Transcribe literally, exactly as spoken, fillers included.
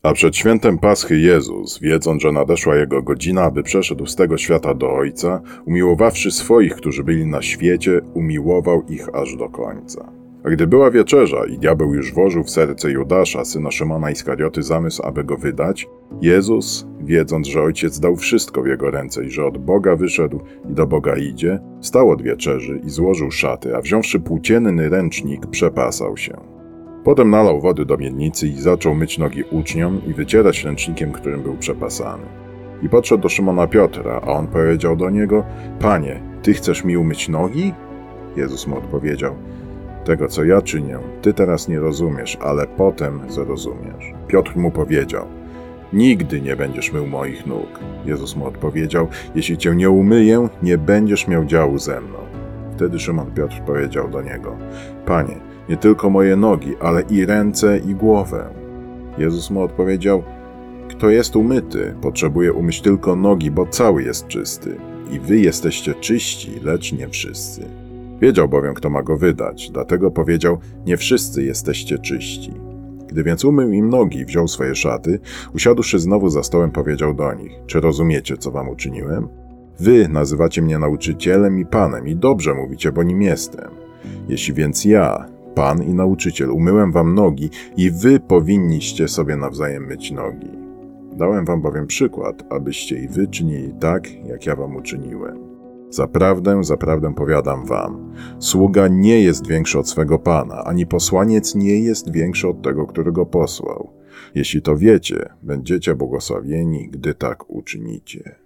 A przed świętem Paschy Jezus, wiedząc, że nadeszła Jego godzina, aby przeszedł z tego świata do Ojca, umiłowawszy swoich, którzy byli na świecie, umiłował ich aż do końca. A gdy była wieczerza i diabeł już włożył w serce Judasza, syna Szymona Iskarioty, zamysł, aby go wydać, Jezus, wiedząc, że Ojciec dał wszystko w Jego ręce i że od Boga wyszedł i do Boga idzie, wstał od wieczerzy i złożył szaty, a wziąwszy płócienny ręcznik, przepasał się. Potem nalał wody do miednicy i zaczął myć nogi uczniom i wycierać ręcznikiem, którym był przepasany. I podszedł do Szymona Piotra, a on powiedział do niego: Panie, Ty chcesz mi umyć nogi? Jezus mu odpowiedział: Tego, co ja czynię, Ty teraz nie rozumiesz, ale potem zrozumiesz. Piotr mu powiedział: Nigdy nie będziesz mył moich nóg. Jezus mu odpowiedział: Jeśli Cię nie umyję, nie będziesz miał działu ze mną. Wtedy Szymon Piotr powiedział do niego: Panie, nie tylko moje nogi, ale i ręce i głowę. Jezus mu odpowiedział: Kto jest umyty, potrzebuje umyć tylko nogi, bo cały jest czysty. I wy jesteście czyści, lecz nie wszyscy. Wiedział bowiem, kto ma go wydać, dlatego powiedział: Nie wszyscy jesteście czyści. Gdy więc umył im nogi, wziął swoje szaty, usiadłszy znowu za stołem, powiedział do nich: Czy rozumiecie, co wam uczyniłem? Wy nazywacie mnie nauczycielem i Panem i dobrze mówicie, bo nim jestem. Jeśli więc ja, Pan i nauczyciel, umyłem wam nogi i wy powinniście sobie nawzajem myć nogi. Dałem wam bowiem przykład, abyście i wy czynili tak, jak ja wam uczyniłem. Zaprawdę, zaprawdę powiadam wam, sługa nie jest większy od swego Pana, ani posłaniec nie jest większy od tego, który go posłał. Jeśli to wiecie, będziecie błogosławieni, gdy tak uczynicie.